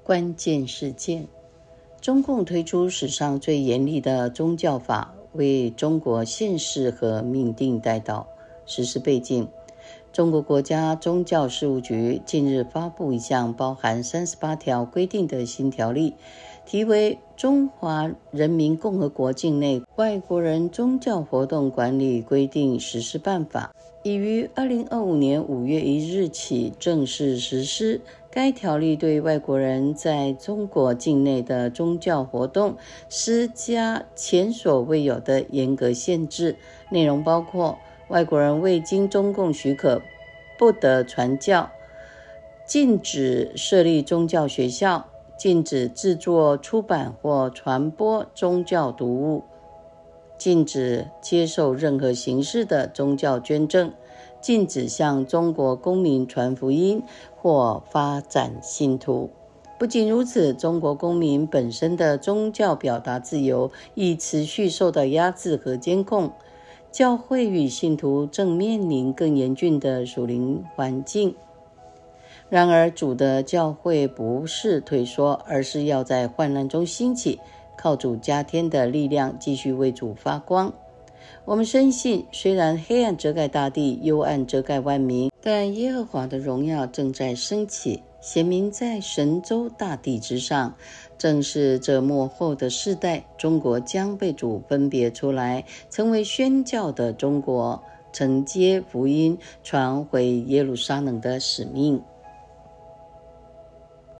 关键事件：中共推出史上最严厉的宗教法，为中国现世和命定带道。实施背景：中国国家宗教事务局近日发布一项包含38条规定的新条例，题为《中华人民共和国境内外国人宗教活动管理规定实施办法》，已于2025年5月1日起正式实施。该条例对外国人在中国境内的宗教活动施加前所未有的严格限制，内容包括外国人未经中共许可不得传教，禁止设立宗教学校，禁止制作、出版或传播宗教读物，禁止接受任何形式的宗教捐赠，禁止向中国公民传福音或发展信徒。不仅如此，中国公民本身的宗教表达自由亦持续受到压制和监控。教会与信徒正面临更严峻的属灵环境。然而，主的教会不是退缩，而是要在患难中兴起，靠主加添的力量继续为主发光。我们深信，虽然黑暗遮盖大地，幽暗遮盖万民，但耶和华的荣耀正在升起，显明在神州大地之上。正是这末后的世代，中国将被主分别出来，成为宣教的中国，承接福音传回耶路撒冷的使命。